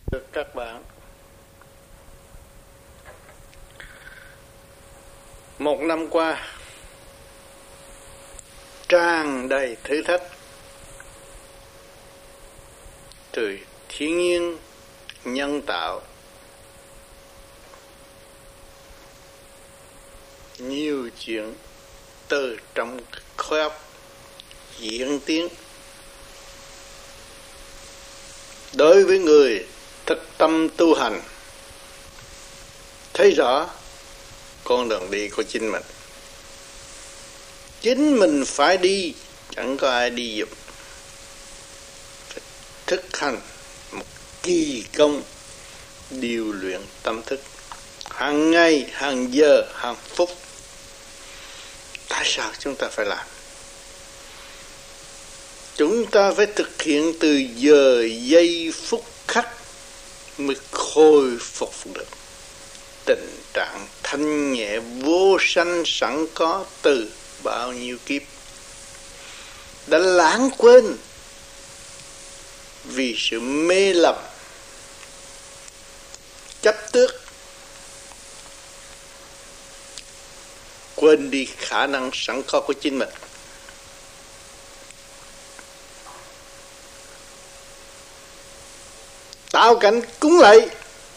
Các bạn, một năm qua tràn đầy thử thách từ thiên nhiên, nhân tạo, nhiều chuyện từ trong khối óc diễn tiến. Đối với người thực tâm tu hành, thấy rõ con đường đi của chính mình phải đi, chẳng có ai đi giúp. Phải thực hành một kỳ công điều luyện tâm thức hàng ngày, hàng giờ, hàng phút. Tại sao chúng ta phải làm? Chúng ta phải thực hiện từ giờ giây phút khắc mới khôi phục được tình trạng thanh nhẹ vô sanh sẵn có từ bao nhiêu kiếp đã lãng quên vì sự mê lầm, chấp tước, quên đi khả năng sẵn có của chính mình. Tạo cảnh cúng lạy,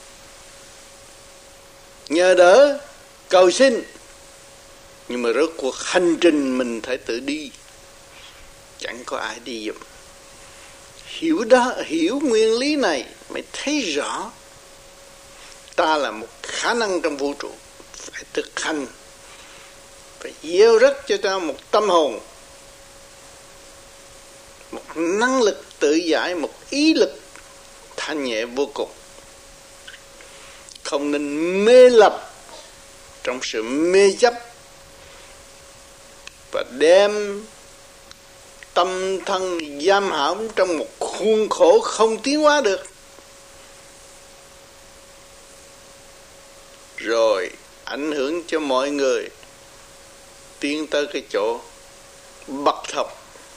nhờ đỡ, cầu xin, nhưng mà rốt cuộc hành trình mình phải tự đi, chẳng có ai đi giúp. Hiểu đó, hiểu nguyên lý này mới thấy rõ ta là một khả năng trong vũ trụ, phải thực hành, phải gieo rắc cho ta một tâm hồn, một năng lực tự giải, một ý lực thanh nhẹ vô cùng. Không nên mê lập trong sự mê chấp và đem tâm thân giam hãm trong một khuôn khổ không tiến hóa được, rồi ảnh hưởng cho mọi người tiến tới cái chỗ bậc thập.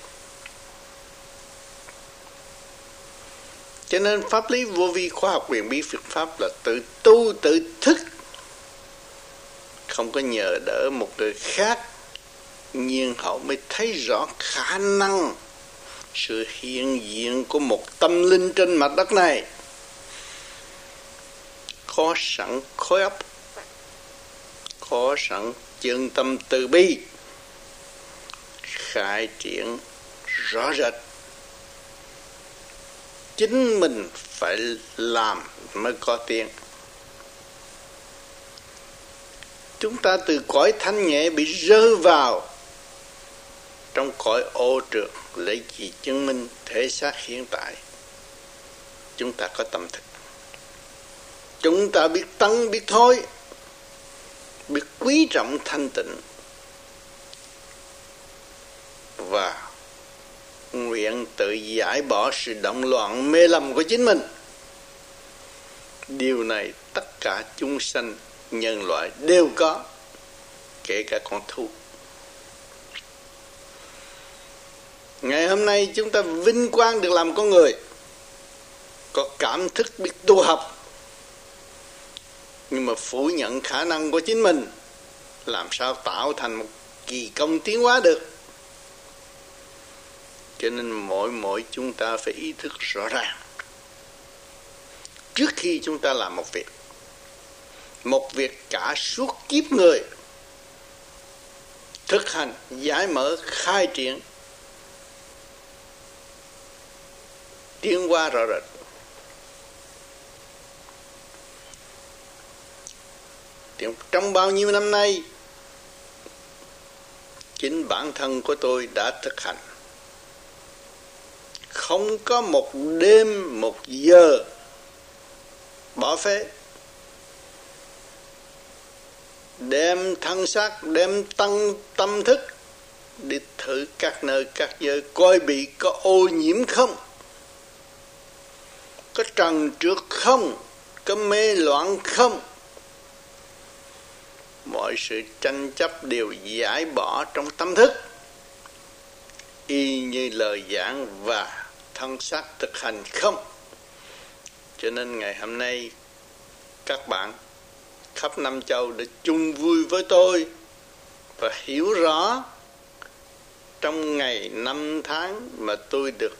Cho nên pháp lý vô vi khoa học quyền bí Phật pháp là tự tu tự thức, không có nhờ đỡ một người khác. Nhiên hậu mới thấy rõ khả năng sự hiện diện của một tâm linh trên mặt đất này, có sẵn khối óc, có sẵn chân tâm từ bi, khai triển rõ rệt. Chính mình phải làm mới có tiền. Chúng ta từ cõi thanh nhẹ bị rơi vào trong cõi ô trượt, lấy gì chứng minh thể xác hiện tại? Chúng ta có tâm thức, chúng ta biết tăng biết thôi, biết quý trọng thanh tịnh và nguyện tự giải bỏ sự động loạn mê lầm của chính mình. Điều này tất cả chúng sanh nhân loại đều có, kể cả con thú. Ngày hôm nay chúng ta vinh quang được làm con người, có cảm thức biết tu học, nhưng mà phủ nhận khả năng của chính mình, làm sao tạo thành một kỳ công tiến hóa được. Cho nên mỗi chúng ta phải ý thức rõ ràng, trước khi chúng ta làm một việc cả suốt kiếp người thực hành, giải mở, khai triển, tiến hóa rõ rệt. Trong bao nhiêu năm nay, chính bản thân của tôi đã thực hành, không có một đêm, một giờ bỏ phế, đem thân xác, đem tăng tâm thức đi thử các nơi các giới, coi bị có ô nhiễm không, có trần trượt không, có mê loạn không. Mọi sự tranh chấp đều giải bỏ trong tâm thức, y như lời giảng và thân xác thực hành không. Cho nên ngày hôm nay các bạn khắp năm châu để chung vui với tôi và hiểu rõ trong ngày năm tháng mà tôi được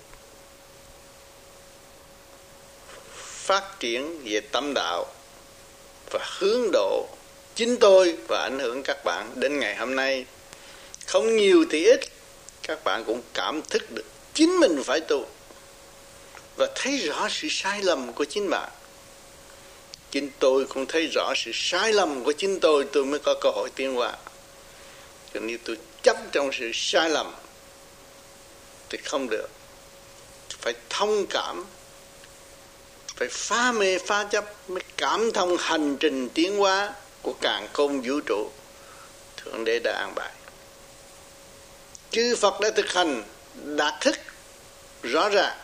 phát triển về tâm đạo và hướng độ chính tôi và ảnh hưởng các bạn đến ngày hôm nay. Không nhiều thì ít, các bạn cũng cảm thức được chính mình phải tu và thấy rõ sự sai lầm của chính bạn. Chính tôi cũng thấy rõ sự sai lầm của chính tôi mới có cơ hội tiến hóa. Cho nên tôi chấp trong sự sai lầm thì không được. Phải thông cảm, phải phá mê phá chấp mới cảm thông hành trình tiến hóa của càn khôn vũ trụ Thượng Đế đã an bài. Chư Phật đã thực hành đạt thức rõ ràng.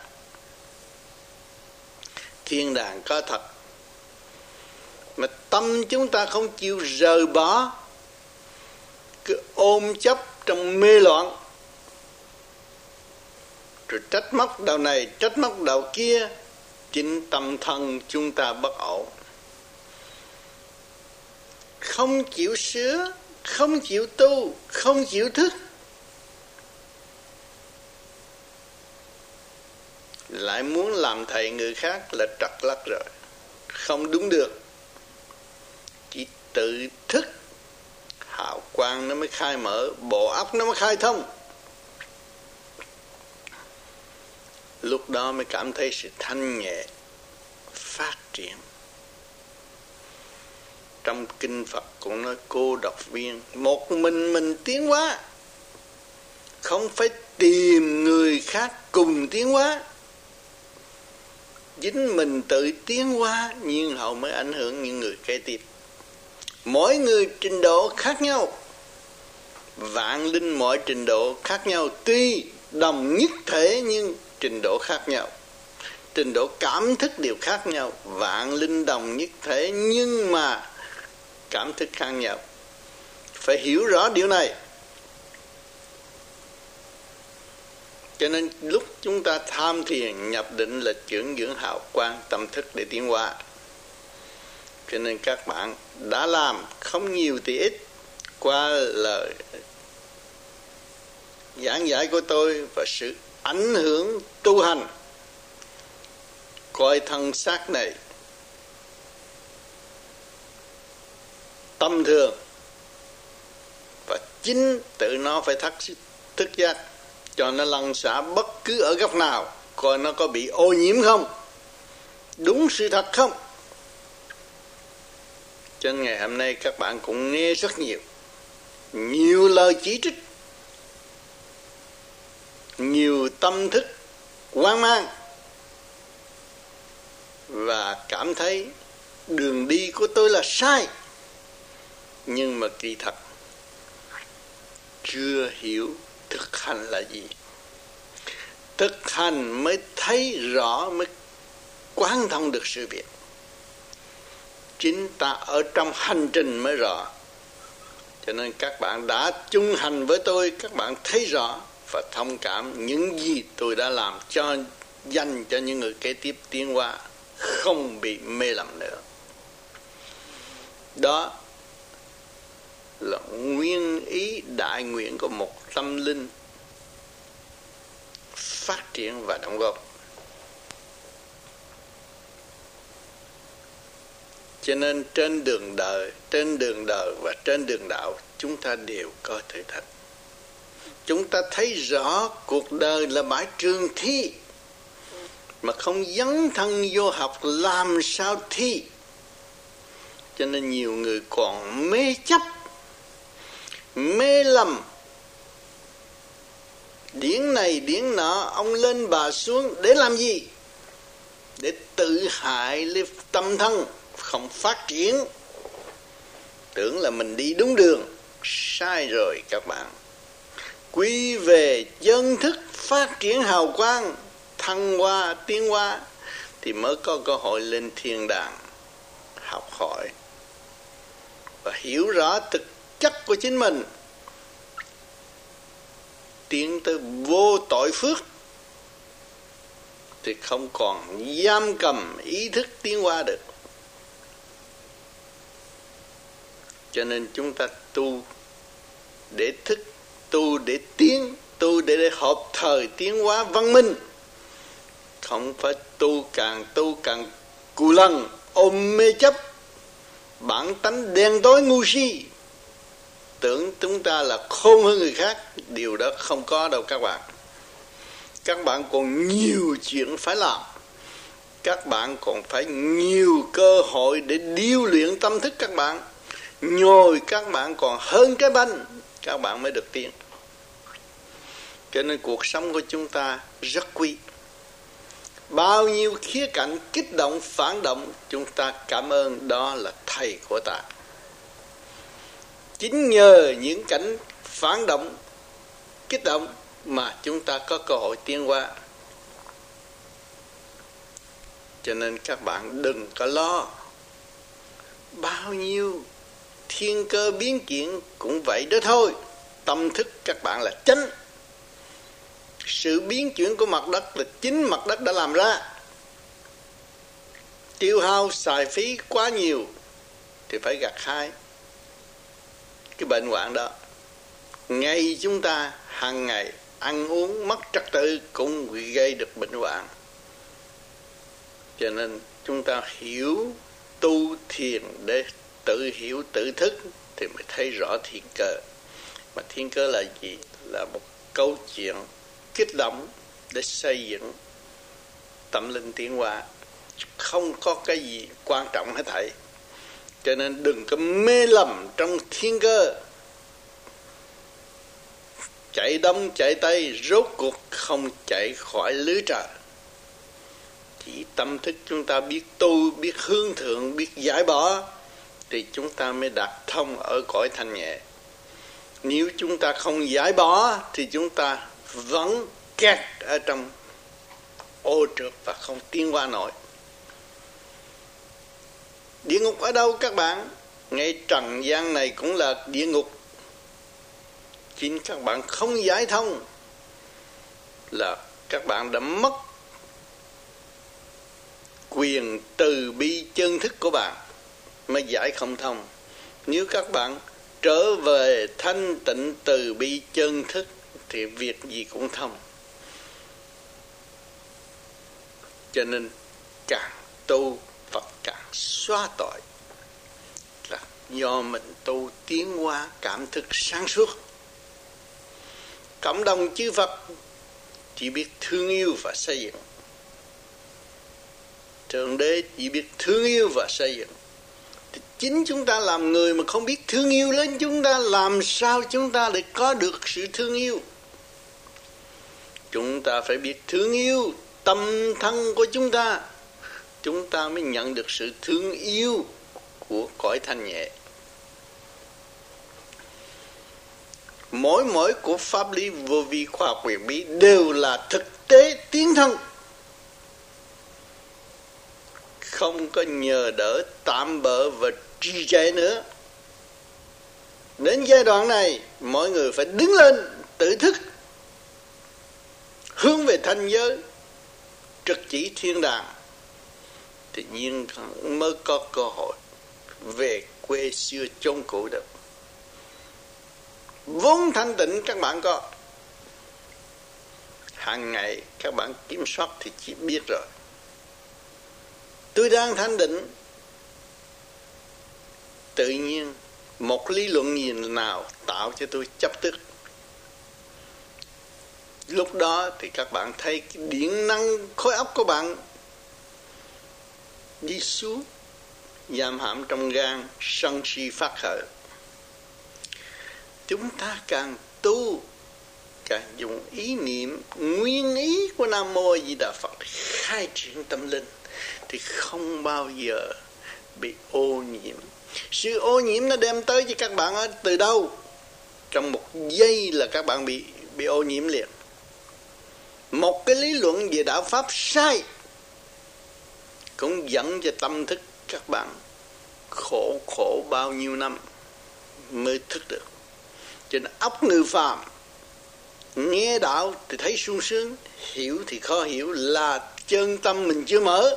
Thiên đàng có thật, mà tâm chúng ta không chịu rời bỏ, cứ ôm chấp trong mê loạn, rồi trách móc đầu này trách móc đầu kia, chính tâm thân chúng ta bất ổn. Không chịu sửa, không chịu tu, không chịu thức, lại muốn làm thầy người khác là trật lắc rồi. Không đúng được. Chỉ tự thức, hào quang nó mới khai mở, bộ óc nó mới khai thông. Lúc đó mới cảm thấy sự thanh nhẹ phát triển. Trong kinh Phật cũng nói cô độc viên, một mình tiến hóa, không phải tìm người khác cùng tiến hóa. Chính mình tự tiến hóa, nhiên hậu mới ảnh hưởng những người kế tiếp. Mỗi người trình độ khác nhau, vạn linh mọi trình độ khác nhau, tuy đồng nhất thể nhưng trình độ khác nhau. Trình độ cảm thức đều khác nhau. Vạn linh đồng nhất thể nhưng mà cảm thức khác nhau. Phải hiểu rõ điều này. Cho nên lúc chúng ta tham thiền nhập định là trưởng dưỡng hào quang tâm thức để tiến hóa. Cho nên các bạn đã làm không nhiều thì ít qua lời giảng giải của tôi và sự ảnh hưởng tu hành, coi thân xác này tâm thường và chính tự nó phải thức giác cho nó lăn xả bất cứ ở góc nào, coi nó có bị ô nhiễm không, đúng sự thật không. Cho nên ngày hôm nay các bạn cũng nghe rất nhiều lời chỉ trích, nhiều tâm thức hoang mang và cảm thấy đường đi của tôi là sai. Nhưng mà kỳ thật chưa hiểu thực hành là gì. Thực hành mới thấy rõ, mới quán thông được sự việc. Chính ta ở trong hành trình mới rõ. Cho nên các bạn đã chung hành với tôi, các bạn thấy rõ và thông cảm những gì tôi đã làm cho dành cho những người kế tiếp tiến hóa, không bị mê lầm nữa. Đó là nguyên ý đại nguyện của một tâm linh phát triển và đóng góp. Cho nên trên đường đời và trên đường đạo chúng ta đều có thử thách. Chúng ta thấy rõ cuộc đời là bãi trường thi, mà không dấn thân vô học làm sao thi. Cho nên nhiều người còn mê chấp, mê lầm, điển này điển nọ, ông lên bà xuống để làm gì? Để tự hại lên tâm thân, không phát triển. Tưởng là mình đi đúng đường, sai rồi các bạn. Quy về chân thức phát triển hào quang, thăng hoa, tiến hóa thì mới có cơ hội lên thiên đàng học hỏi và hiểu rõ thực chất của chính mình, tiến tới vô tội phước. thì không còn giam cầm ý thức tiến hóa được. Cho nên chúng ta tu để thức, tu để tiến, tu để hợp thời tiến hóa văn minh. Không phải tu càng cù lăng, ôm mê chấp, bản tánh đen tối ngu si, tưởng chúng ta là khôn hơn người khác. Điều đó không có đâu các bạn. Các bạn còn nhiều chuyện phải làm. Các bạn còn phải nhiều cơ hội để điêu luyện tâm thức các bạn. Nhồi các bạn còn hơn cái banh, các bạn mới được tiến. Cho nên cuộc sống của chúng ta rất quý. Bao nhiêu khía cạnh kích động, phản động, chúng ta cảm ơn đó là thầy của ta. Chính nhờ những cảnh phản động, kích động mà chúng ta có cơ hội tiến hóa. Cho nên các bạn đừng có lo. Bao nhiêu thiên cơ biến chuyển cũng vậy đó thôi. Tâm thức các bạn là chánh. Sự biến chuyển của mặt đất là chính mặt đất đã làm ra. Tiêu hao xài phí quá nhiều thì phải gặt hái cái bệnh hoạn đó. Ngay chúng ta hàng ngày ăn uống mất trật tự cũng gây được bệnh hoạn. Cho nên chúng ta hiểu tu thiền để tự hiểu tự thức thì mới thấy rõ thiên cơ. Mà thiên cơ là gì? Là một câu chuyện kích động để xây dựng tâm linh tiến hóa. Không có cái gì quan trọng hết thảy. Cho nên đừng có mê lầm trong thiên cơ. Chạy đông chạy tây rốt cuộc không chạy khỏi lưới trời. Chỉ tâm thức chúng ta biết tu, biết hướng thượng, biết giải bỏ thì chúng ta mới đạt thông ở cõi thanh nhẹ. Nếu chúng ta không giải bỏ thì chúng ta vẫn kẹt ở trong ô trượt và không tiến qua nổi. Địa ngục ở đâu các bạn? Ngay trần gian này cũng là địa ngục. Chính các bạn không giải thông là các bạn đã mất quyền từ bi chân thức của bạn mới giải không thông. Nếu các bạn trở về thanh tịnh từ bi chân thức thì việc gì cũng thông. Cho nên càng tu Phật càng xóa tội, là do mình tu tiến hóa cảm thức sáng suốt. Cộng đồng chư Phật chỉ biết thương yêu và xây dựng. Thượng Đế chỉ biết thương yêu và xây dựng. Thì chính chúng ta làm người mà không biết thương yêu lên chúng ta, làm sao chúng ta để có được sự thương yêu? Chúng ta phải biết thương yêu tâm thân của chúng ta mới nhận được sự thương yêu của cõi thanh nhẹ. Mỗi của pháp lý vô vi khoa học quyền bí đều là thực tế tiến thân, không có nhờ đỡ tạm bợ và trì trệ nữa. Đến giai đoạn này mọi người phải đứng lên tự thức, hướng về thanh giới, trực chỉ thiên đàng, tự nhiên mới có cơ hội về quê xưa chốn cũ được. Vốn thanh tịnh các bạn có, hàng ngày các bạn kiểm soát thì chỉ biết rồi. Tôi đang thanh định, tự nhiên một lý luận gì nào tạo cho tôi chấp tức. Lúc đó thì các bạn thấy cái điện năng khối óc của bạn đi xuống, giam hãm trong gan, sân si phát khởi. Chúng ta càng tu, càng dùng ý niệm nguyên ý của Nam Mô Di Đà Phật khai triển tâm linh thì không bao giờ bị ô nhiễm. Sự ô nhiễm nó đem tới cho các bạn ở từ đâu? Trong một giây là các bạn bị ô nhiễm liền. Một cái lý luận về đạo Pháp sai cũng dẫn cho tâm thức các bạn khổ bao nhiêu năm mới thức được. Cho nên óc người phàm nghe đạo thì thấy sung sướng, hiểu thì khó hiểu, là chân tâm mình chưa mở,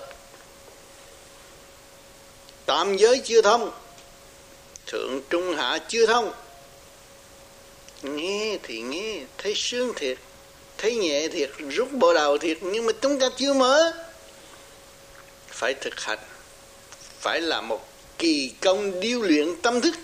tam giới chưa thông, thượng trung hạ chưa thông. Nghe thì nghe thấy sướng thiệt, thấy nhẹ thiệt, rút bộ đầu thiệt, nhưng mà chúng ta chưa mở. Phải thực hành, phải là một kỳ công điêu luyện tâm thức.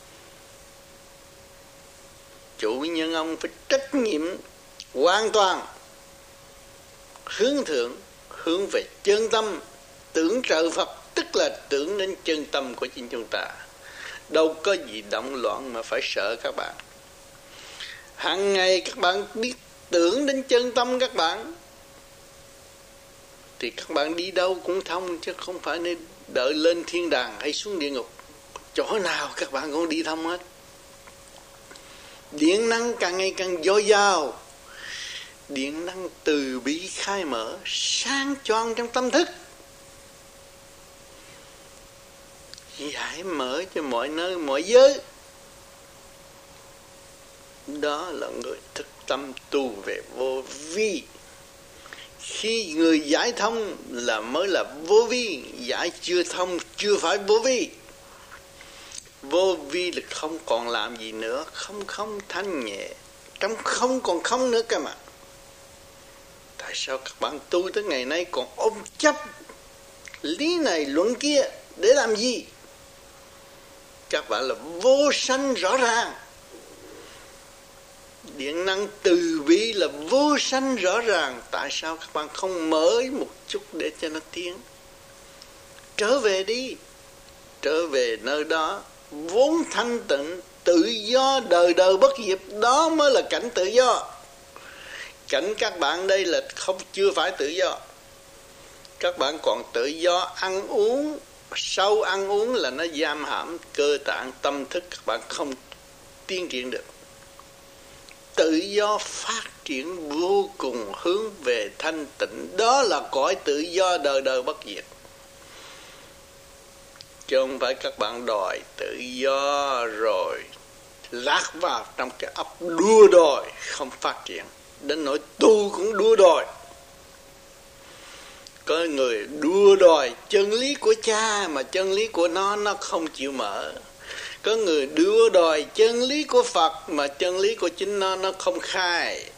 Chủ nhân ông phải trách nhiệm hoàn toàn, hướng thượng, hướng về chân tâm, tưởng trợ Phật, tức là tưởng đến chân tâm của chính chúng ta. Đâu có gì động loạn mà phải sợ các bạn. Hàng ngày các bạn biết tưởng đến chân tâm các bạn, thì các bạn đi đâu cũng thông, chứ không phải nên đợi lên thiên đàng hay xuống địa ngục. Chỗ nào các bạn cũng đi thông hết. Điện năng càng ngày càng dồi dào, điện năng từ bi khai mở, sáng choang trong tâm thức, giải mở cho mọi nơi mọi giới. Đó là người thực tâm tu về vô vi. Khi người giải thông là mới là vô vi, giải chưa thông chưa phải vô vi. Vô vi là không còn làm gì nữa, không thanh nhẹ, trong không còn không nữa cơ mà. Tại sao các bạn tu tới ngày nay còn ôm chấp lý này luận kia để làm gì? Các bạn là vô sanh rõ ràng. Điện năng từ bi là vô sanh rõ ràng. Tại sao các bạn không mở một chút để cho nó tiến? Trở về đi, trở về nơi đó vốn thanh tịnh, tự do, đời đời bất diệt. Đó mới là cảnh tự do. Cảnh các bạn đây là chưa phải tự do. Các bạn còn tự do ăn uống. Sau ăn uống là nó giam hãm cơ tạng tâm thức, các bạn không tiến triển được. Tự do phát triển vô cùng hướng về thanh tịnh. Đó là cõi tự do đời đời bất diệt. Chứ không phải các bạn đòi tự do rồi lạc vào trong cái ấp đua đòi không phát triển. Đến nỗi tu cũng đua đòi. Có người đua đòi chân lý của cha mà chân lý của nó không chịu mở. Có người đua đòi chân lý của Phật mà chân lý của chính nó không khai.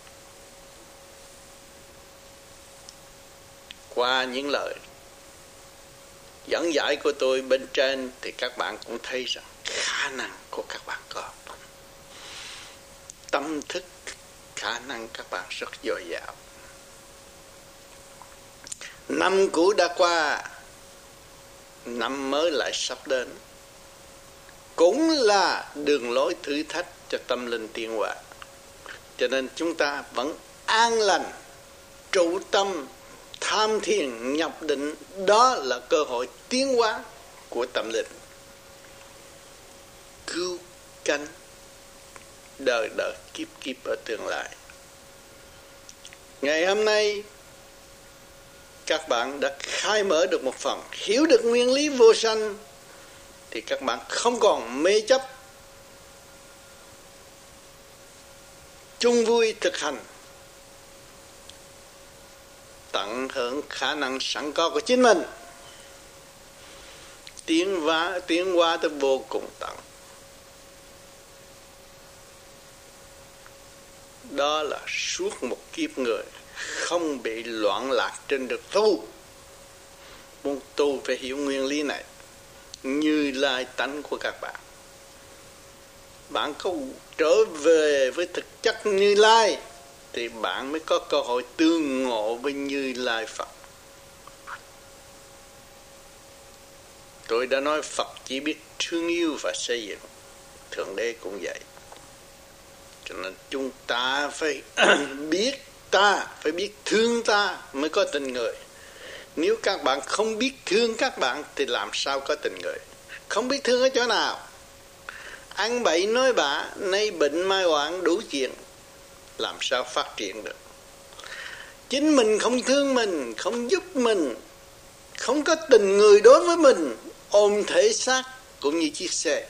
Qua những lời dẫn giải của tôi bên trên thì các bạn cũng thấy rằng khả năng của các bạn có. Tâm thức, khả năng các bạn rất dồi dào. Năm cũ đã qua, năm mới lại sắp đến. Cũng là đường lối thử thách cho tâm linh tiến hóa. Cho nên chúng ta vẫn an lành, trụ tâm, tham thiền, nhập định. Đó là cơ hội tiến hóa của tâm linh. Cứu cánh đời đời kiếp kiếp ở tương lai. Ngày hôm nay các bạn đã khai mở được một phần, hiểu được nguyên lý vô sanh, thì các bạn không còn mê chấp, chung vui thực hành, tận hưởng khả năng sẵn có của chính mình, tiến hóa tới vô cùng tận. Đó là suốt một kiếp người không bị loạn lạc trên được tu. Muốn tu phải hiểu nguyên lý này. Như Lai tánh của các bạn, bạn có trở về với thực chất Như Lai thì bạn mới có cơ hội tương ngộ với Như Lai Phật. Tôi đã nói Phật chỉ biết thương yêu và xây dựng, Thượng Đế cũng vậy. Cho nên chúng ta phải biết ta, phải biết thương ta mới có tình người. Nếu các bạn không biết thương các bạn thì làm sao có tình người? Không biết thương ở chỗ nào? Ăn bậy nói bạ, nay bệnh mai hoạn đủ chuyện, làm sao phát triển được? Chính mình không thương mình, không giúp mình, không có tình người đối với mình, ôm thể xác cũng như chiếc xe.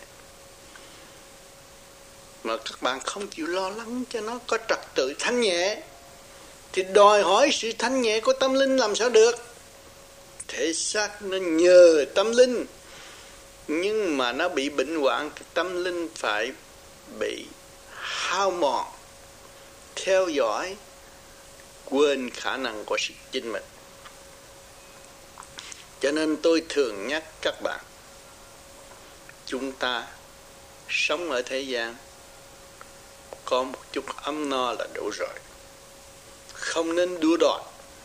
Mà các bạn không chịu lo lắng cho nó có trật tự thanh nhẹ, thì đòi hỏi sự thanh nhẹ của tâm linh làm sao được. Thể xác nó nhờ tâm linh, nhưng mà nó bị bệnh hoạn thì tâm linh phải bị hao mòn, theo dõi, quên khả năng của sự chính mình. Cho nên tôi thường nhắc các bạn, chúng ta sống ở thế gian có một chút ấm no là đủ rồi, không nên đua đòi.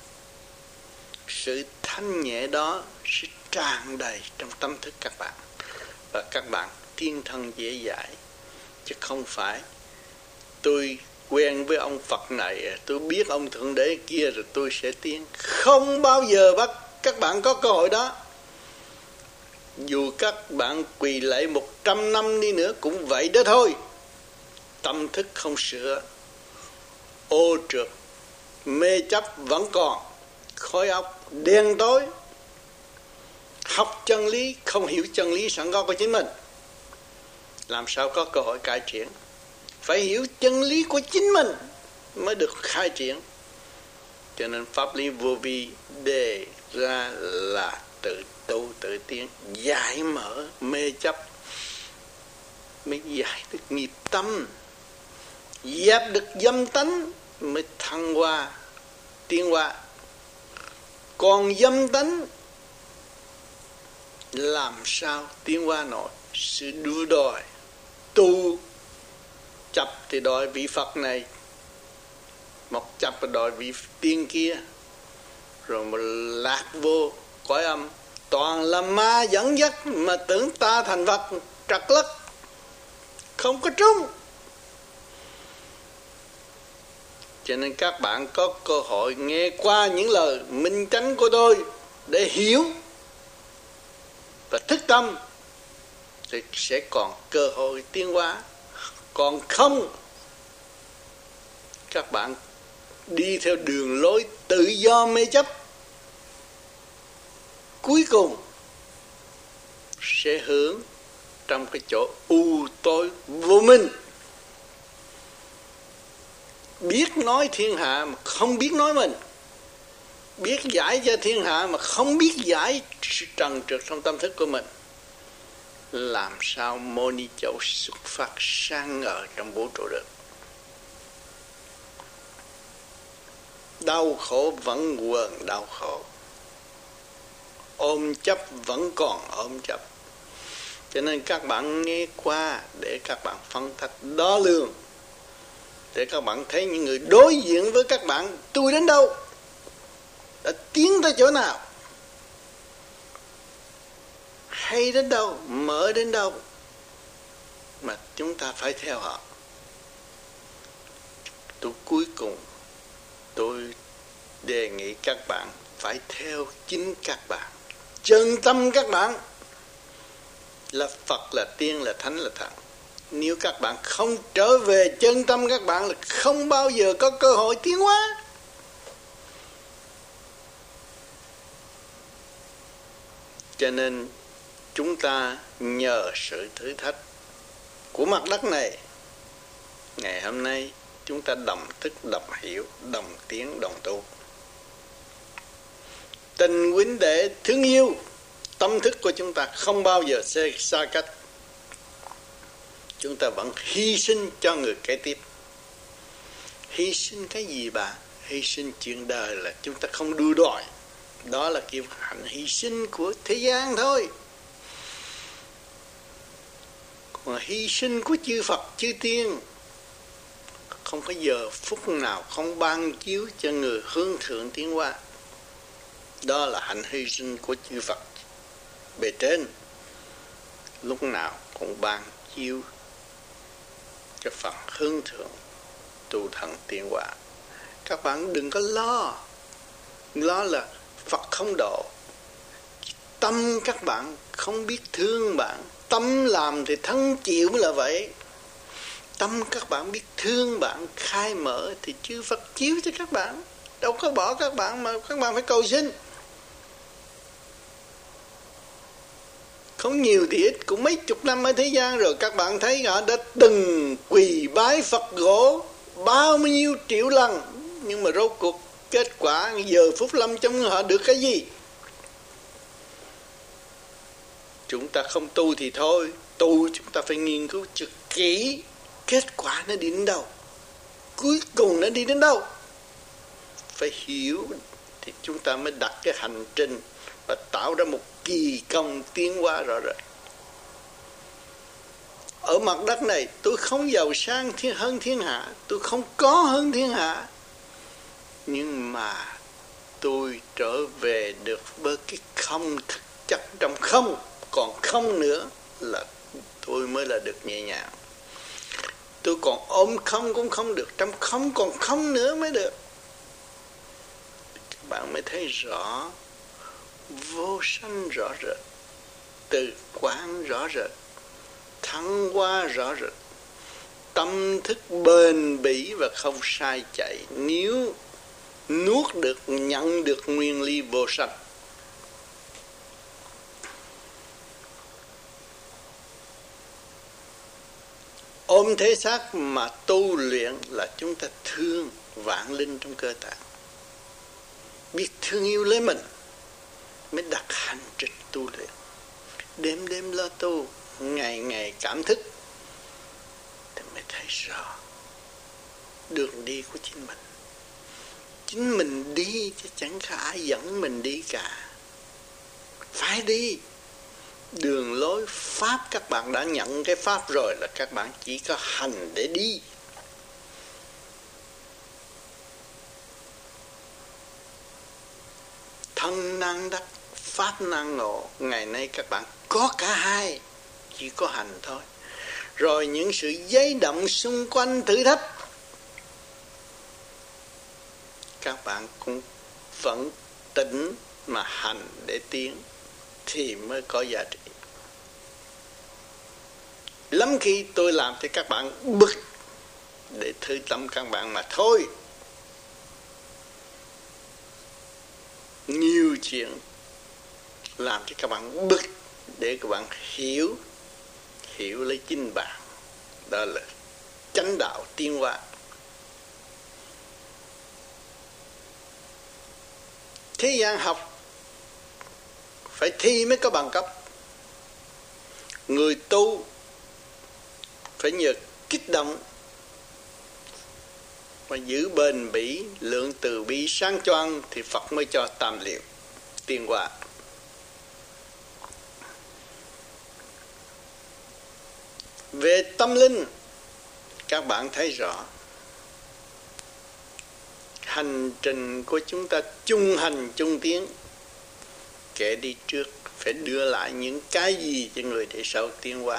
Sự thanh nhẹ đó sẽ tràn đầy trong tâm thức các bạn, và các bạn tiến thân dễ dãi. Chứ không phải tôi quen với ông Phật này, tôi biết ông Thượng Đế kia rồi tôi sẽ tiến. Không bao giờ bắt các bạn có cơ hội đó. Dù các bạn quỳ lạy 100 năm đi nữa cũng vậy đó thôi. Tâm thức không sửa, ô trượt, mê chấp vẫn còn, khối óc đen tối. Học chân lý không hiểu chân lý sẵn có của chính mình, làm sao có cơ hội cải triển. Phải hiểu chân lý của chính mình mới được khai triển. Cho nên pháp lý vô vi đề ra là tự tu tự tiến, giải mở mê chấp, mới giải được nghiệp tâm, dẹp được dâm tánh, mới thăng hoa tiến hóa. Còn dâm tánh làm sao tiến hóa nổi? Sự đua đòi tu chấp thì đòi vị Phật này, một chấp thì đòi vị tiên kia, rồi một lạc vô cõi âm, toàn là ma dẫn dắt mà tưởng ta thành Phật, trật lất không có trúng. Cho nên các bạn có cơ hội nghe qua những lời minh chánh của tôi để hiểu và thức tâm thì sẽ còn cơ hội tiến hóa. Còn không, các bạn đi theo đường lối tự do mê chấp, cuối cùng sẽ hướng trong cái chỗ u tối vô minh. Biết nói thiên hạ mà không biết nói mình, biết giải cho thiên hạ mà không biết giải sự trần trượt trong tâm thức của mình, làm sao Mô Ni Châu xuất phát sang ngời trong vũ trụ được. Đau khổ vẫn quần đau khổ, ôm chấp vẫn còn ôm chấp. Cho nên các bạn nghe qua để các bạn phân tích đo lường, để các bạn thấy những người đối diện với các bạn tôi đến đâu, đã tiến tới chỗ nào, hay đến đâu, mở đến đâu, mà chúng ta phải theo họ. Tôi cuối cùng tôi đề nghị các bạn phải theo chính các bạn, chân tâm các bạn là Phật, là tiên, là thánh, là thần. Nếu các bạn không trở về chân tâm các bạn là không bao giờ có cơ hội tiến hóa. Cho nên chúng ta nhờ sự thử thách của mặt đất này, ngày hôm nay chúng ta đồng thức, đồng hiểu, đồng tiến, đồng tu. Tình huynh đệ thương yêu, tâm thức của chúng ta không bao giờ xa cách. Chúng ta vẫn hy sinh cho người kế tiếp. Hy sinh cái gì bà? Hy sinh chuyện đời là chúng ta không đua đòi. Đó là kiểu hạnh hy sinh của thế gian thôi. Còn hy sinh của chư Phật, chư Tiên, không có giờ phút nào không ban chiếu cho người hướng thượng tiến hóa. Đó là hạnh hy sinh của chư Phật bề trên, lúc nào cũng ban chiếu cho phần hướng thượng tu thần tiến hóa. Các bạn đừng có lo là Phật không độ. Tâm các bạn không biết thương bạn, tâm làm thì thân chịu mới là vậy. Tâm các bạn biết thương bạn, khai mở thì chư Phật chiếu cho các bạn. Đâu có bỏ các bạn mà các bạn phải cầu xin. Không nhiều thì ít, cũng mấy chục năm ở thế gian rồi, các bạn thấy họ đã từng quỳ bái Phật gỗ bao nhiêu triệu lần nhưng mà rốt cuộc kết quả giờ phút lâm trong họ được cái gì? Chúng ta không tu thì thôi, tu chúng ta phải nghiên cứu cho kỹ kết quả nó đi đến đâu, cuối cùng nó đi đến đâu. Phải hiểu thì chúng ta mới đặt cái hành trình và tạo ra một kỳ công tiến hóa rõ rệt. Ở mặt đất này tôi không giàu sang hơn thiên hạ, tôi không có hơn thiên hạ, nhưng mà tôi trở về được với cái không thực chất trong không, còn không nữa là tôi mới là được nhẹ nhàng. Tôi còn ôm không cũng không được, trong không còn không nữa mới được. Các bạn mới thấy rõ vô sanh rõ rệt, từ quán rõ rệt, thăng hoa rõ rệt, tâm thức bền bỉ và không sai chạy. Nếu nuốt được, nhận được nguyên lý vô sanh, ôm thế xác mà tu luyện là chúng ta thương vạn linh trong cơ tạng, biết thương yêu lấy mình, mới đặt hành trình tu luyện, đêm đêm lo tu, ngày ngày cảm thức, thì mới thấy rõ đường đi của chính mình. Chính mình đi chứ chẳng có ai dẫn mình đi cả. Phải đi đường lối pháp, các bạn đã nhận cái pháp rồi là các bạn chỉ có hành để đi. Thân năng đắc, pháp năng ngộ. Ngày nay các bạn có cả hai, chỉ có hành thôi. Rồi những sự dấy động xung quanh thử thách, các bạn cũng vẫn tỉnh mà hành để tiến thì mới có giá trị. Lắm khi tôi làm thì các bạn bực để thử tâm các bạn mà thôi. Nhiều chuyện làm cho các bạn bực để các bạn hiểu lấy chính bạn. Đó là chánh đạo tiến hóa. Thế gian học phải thi mới có bằng cấp. Người tu phải nhờ kích động và giữ bền bỉ, lượng từ bi sáng choang thì Phật mới cho tam liệu tiến hóa. Về tâm linh, các bạn thấy rõ hành trình của chúng ta chung hành chung tiến. Kẻ đi trước phải đưa lại những cái gì cho người đi sau tiến hóa.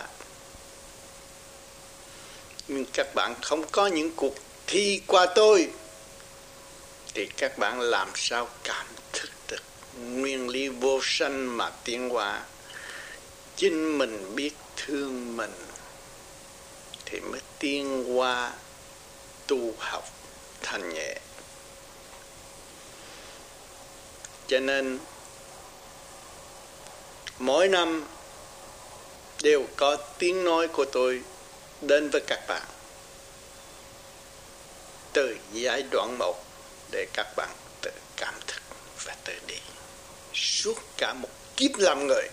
Nhưng các bạn không có những cuộc thi qua tôi thì các bạn làm sao cảm thức được nguyên lý vô sanh mà tiến hóa. Chính mình biết thương mình thì mới tiến hóa tu học thành nhẹ. Cho nên mỗi năm đều có tiếng nói của tôi đến với các bạn từ giai đoạn 1 để các bạn tự cảm thức và tự đi suốt cả một kiếp làm người.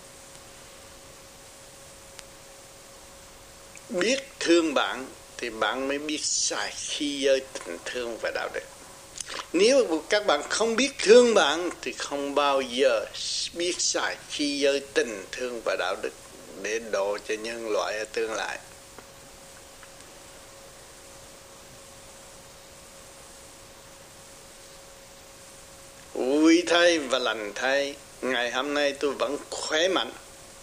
Biết thương bạn thì bạn mới biết xài khí giới tình thương và đạo đức. Nếu các bạn không biết thương bạn thì không bao giờ biết xài khí giới tình thương và đạo đức để độ cho nhân loại ở tương lai. Vui thay và lành thay, ngày hôm nay tôi vẫn khỏe mạnh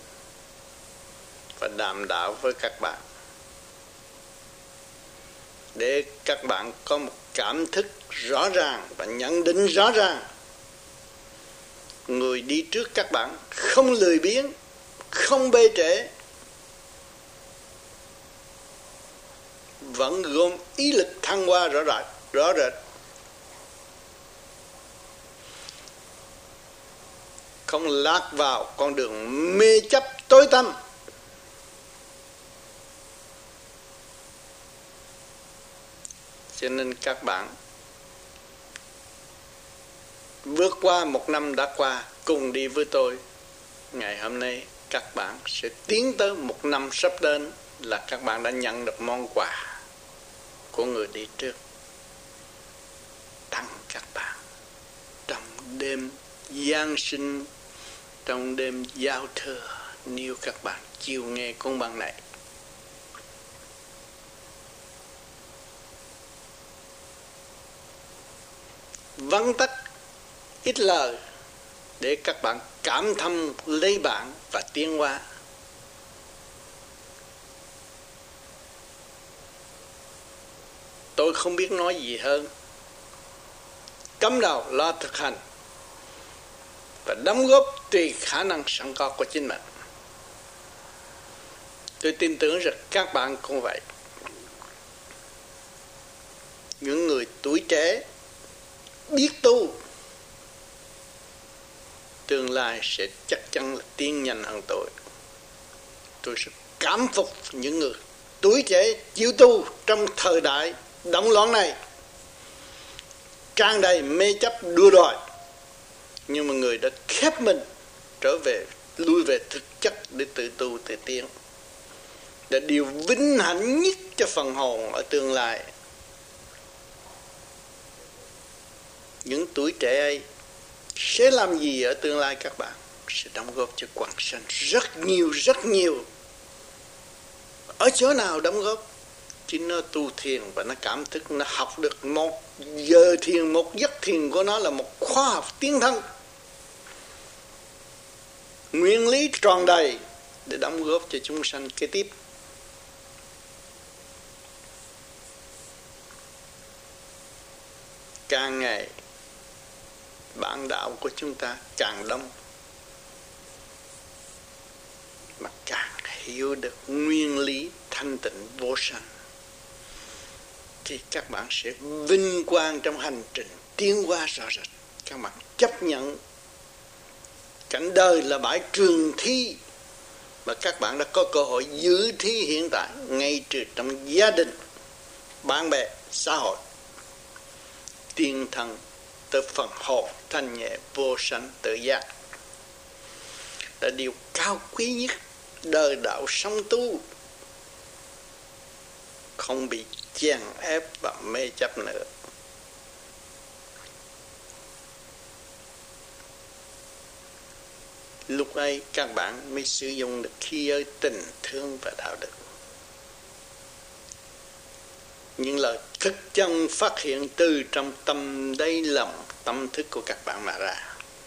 và đàm đạo với các bạn để các bạn có một cảm thức rõ ràng và nhận định rõ ràng. Người đi trước các bạn không lười biếng, không bê trễ, vẫn gồm ý lực thăng hoa rõ rệt. Không lạc vào con đường mê chấp tối tăm. Cho nên các bạn vượt qua 1 năm đã qua, cùng đi với tôi. Ngày hôm nay các bạn sẽ tiến tới 1 năm sắp đến, là các bạn đã nhận được món quà của người đi trước, tặng các bạn trong đêm Giáng sinh, trong đêm giao thừa, nếu các bạn chịu nghe con băng này. Vắn tắt ít lời để các bạn cảm thông lấy bạn và tiến hóa. Tôi không biết nói gì hơn. Cắm đầu lo thực hành và đóng góp tùy khả năng sẵn có của chính mình. Tôi tin tưởng rằng các bạn cũng vậy. Những người tuổi trẻ biết tu, tương lai sẽ chắc chắn là tiến nhanh hơn tôi. Tôi sẽ cảm phục những người tuổi trẻ chịu tu trong thời đại động loạn này, tràn đầy mê chấp đua đòi, nhưng mà người đã khép mình trở về, lui về thực chất để tự tu tự tiến, là điều vinh hạnh nhất cho phần hồn ở tương lai. Những tuổi trẻ ấy sẽ làm gì ở tương lai? Các bạn sẽ đóng góp cho quần sanh rất nhiều. Ở chỗ nào đóng góp? Chính nó tu thiền và nó cảm thức, nó học được 1 giờ thiền, 1 giấc thiền của nó là một khoa học tiến thân, nguyên lý tròn đầy để đóng góp cho chúng sanh kế tiếp. Càng ngày bản đạo của chúng ta càng đông, mà càng hiểu được nguyên lý thanh tịnh vô sanh, thì các bạn sẽ vinh quang trong hành trình tiến hóa rõ rệt. Các bạn chấp nhận cảnh đời là bãi trường thi, mà các bạn đã có cơ hội dự thi hiện tại ngay từ trong gia đình, bạn bè, xã hội. Tiên thần tới phần hồn thanh nhẹ vô sanh tự giác là điều cao quý nhất. Đời đạo sống tu không bị chèn ép và mê chấp nữa. Lúc ấy các bạn mới sử dụng được khí giới tình thương và đạo đức. Những lời thức chân phát hiện từ trong tâm đáy lòng, tâm thức của các bạn mà ra.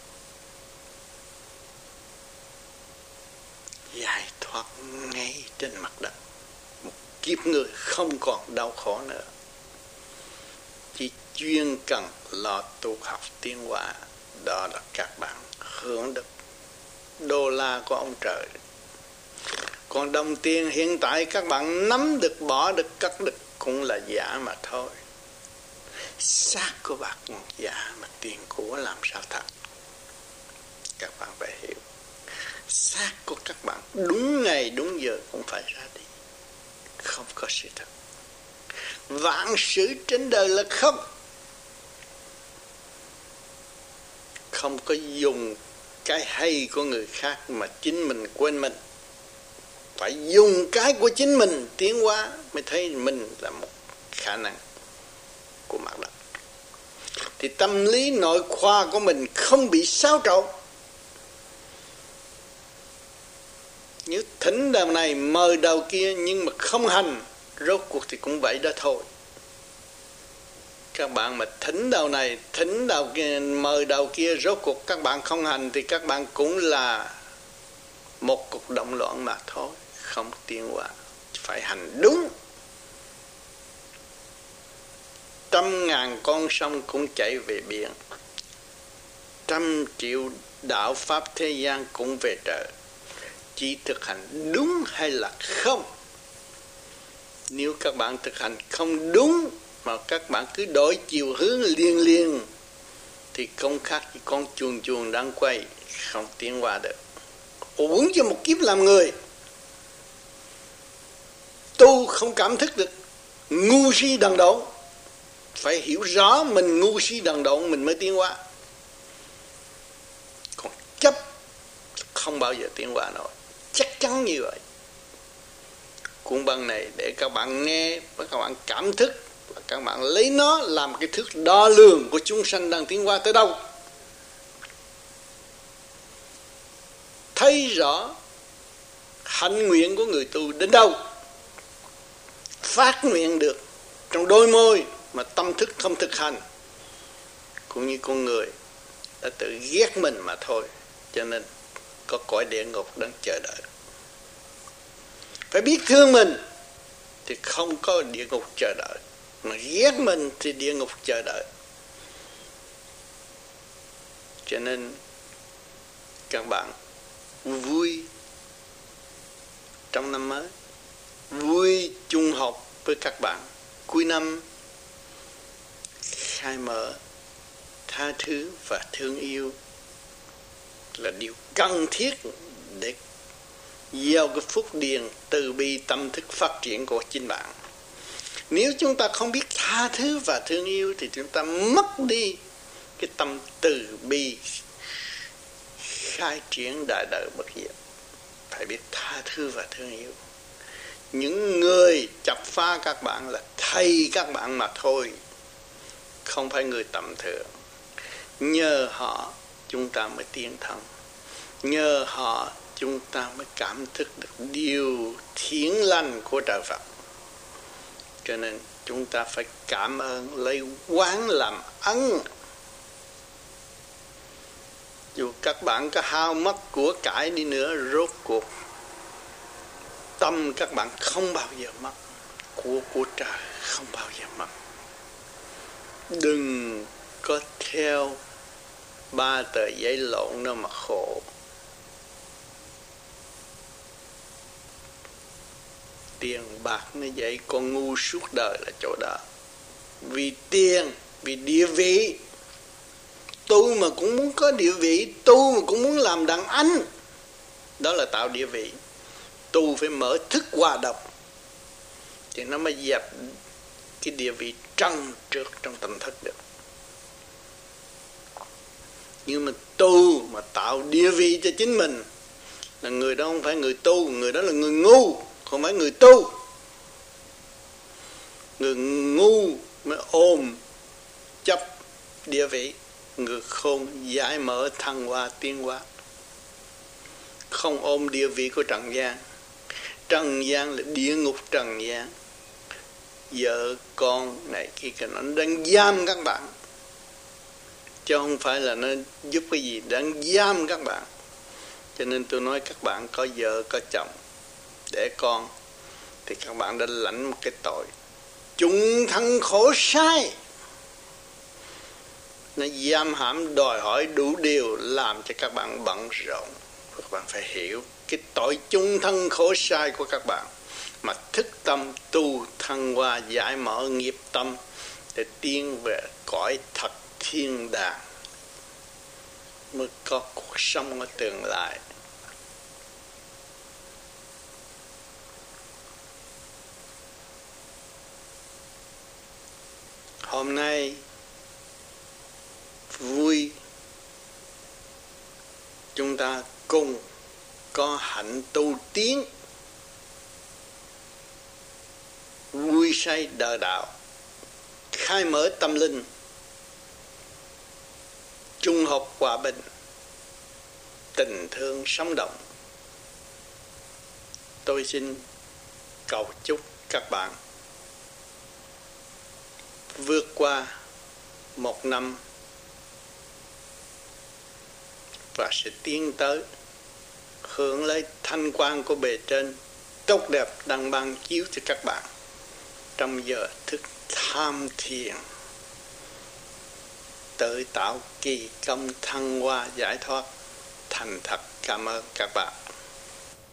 Giải thoát ngay trên mặt đất. Một kiếp người không còn đau khổ nữa, chỉ chuyên cần lo tu học tiến hóa. Đó là các bạn hưởng được đô la của ông trời. Còn đồng tiền hiện tại các bạn nắm được, bỏ được, cất được cũng là giả mà thôi. Xác của bạc giả mà tiền của làm sao thật? Các bạn phải hiểu, xác của các bạn đúng ngày đúng giờ cũng phải ra đi, không có sự thật. Vạn sự trên đời là không. Không có dùng cái hay của người khác mà chính mình quên mình. Phải dùng cái của chính mình tiến hóa mới thấy mình là một khả năng của mặt đất. Thì tâm lý nội khoa của mình không bị xáo trộn. Nếu thỉnh đầu này mời đầu kia nhưng mà không hành, rốt cuộc thì cũng vậy đó thôi. Các bạn mà thỉnh đầu này, thỉnh đầu kia, mời đầu kia, rốt cuộc các bạn không hành thì các bạn cũng là một cuộc động loạn mà thôi, không tiến hóa. Phải hành đúng. 100.000 con sông cũng chảy về biển, 100 triệu đạo pháp thế gian cũng về trời. Chỉ thực hành đúng hay là không. Nếu các bạn thực hành không đúng mà các bạn cứ đổi chiều hướng liên thì không khác gì con chuồn đang quay, không tiến hóa được. Uổng cho một kiếp làm người. Tu không cảm thức được, ngu si đần độn. Phải hiểu rõ mình ngu si đần độn mình mới tiến hóa. không bao giờ tiến hóa nổi. Chắc chắn như vậy. Cuốn băng này để các bạn nghe và các bạn cảm thức, và các bạn lấy nó làm cái thước đo lường của chúng sanh đang tiến hóa tới đâu. Thấy rõ hạnh nguyện của người tu đến đâu, phát nguyện được trong đôi môi mà tâm thức không thực hành, cũng như con người đã tự ghét mình mà thôi, cho nên có cõi địa ngục đang chờ đợi. Phải biết thương mình thì không có địa ngục chờ đợi, mà ghét mình thì địa ngục chờ đợi. Cho nên các bạn vui trong năm mới, vui chung học với các bạn cuối năm, khai mở tha thứ và thương yêu là điều cần thiết để gieo cái phúc điền từ bi tâm thức phát triển của chính bạn. Nếu chúng ta không biết tha thứ và thương yêu thì chúng ta mất đi cái tâm từ bi khai triển đại đời bất diệt. Phải biết tha thứ và thương yêu. Những người chọc phá các bạn là thầy các bạn mà thôi, không phải người tầm thường. Nhờ họ chúng ta mới tiến thân, nhờ họ chúng ta mới cảm thức được điều thiện lành của trời Phật. Cho nên chúng ta phải cảm ơn, lấy quán làm ân. Dù các bạn có hao mất của cải đi nữa, rốt cuộc tâm các bạn không bao giờ mất, của trời không bao giờ mất. Đừng có theo 3 tờ giấy lộn đâu mà khổ. Tiền bạc nó dạy con ngu suốt đời là chỗ đó. Vì tiền, vì địa vị. Tu mà cũng muốn có địa vị, tu mà cũng muốn làm đàn anh, đó là tạo địa vị. Tu phải mở thức hòa độc thì nó mới dẹp cái địa vị trần trượt trong tâm thức được. Nhưng mà tu mà tạo địa vị cho chính mình là người đó không phải người tu, người đó là người ngu, không phải người tu. Người ngu mới ôm chấp địa vị, người khôn giải mở thăng hoa tiến hóa. Không ôm địa vị của trần gian. Trần gian là địa ngục trần gian. Vợ con này kia nó đang giam các bạn, chứ không phải là nó giúp cái gì, đang giam các bạn. Cho nên tôi nói các bạn có vợ có chồng để con thì các bạn đã lãnh một cái tội chung thân khổ sai. Nó giam hãm đòi hỏi đủ điều làm cho các bạn bận rộn. Các bạn phải hiểu cái tội chung thân khổ sai của các bạn, mà thức tâm tu thăng hoa giải mở nghiệp tâm để tiến về cõi thật thiên đàng, mới có cuộc sống ở tương lai. Hôm nay vui chúng ta cùng có hạnh tu tiến, vui say đời đạo, khai mở tâm linh, chung hợp hòa bình, tình thương sống động. Tôi xin cầu chúc các bạn vượt qua một năm và sẽ tiến tới hưởng lấy thanh quan của bề trên tốt đẹp đang ban chiếu cho các bạn trong giờ thức tham thiền, tự tạo kỳ công thăng hoa giải thoát. Thành thật cảm ơn các bạn.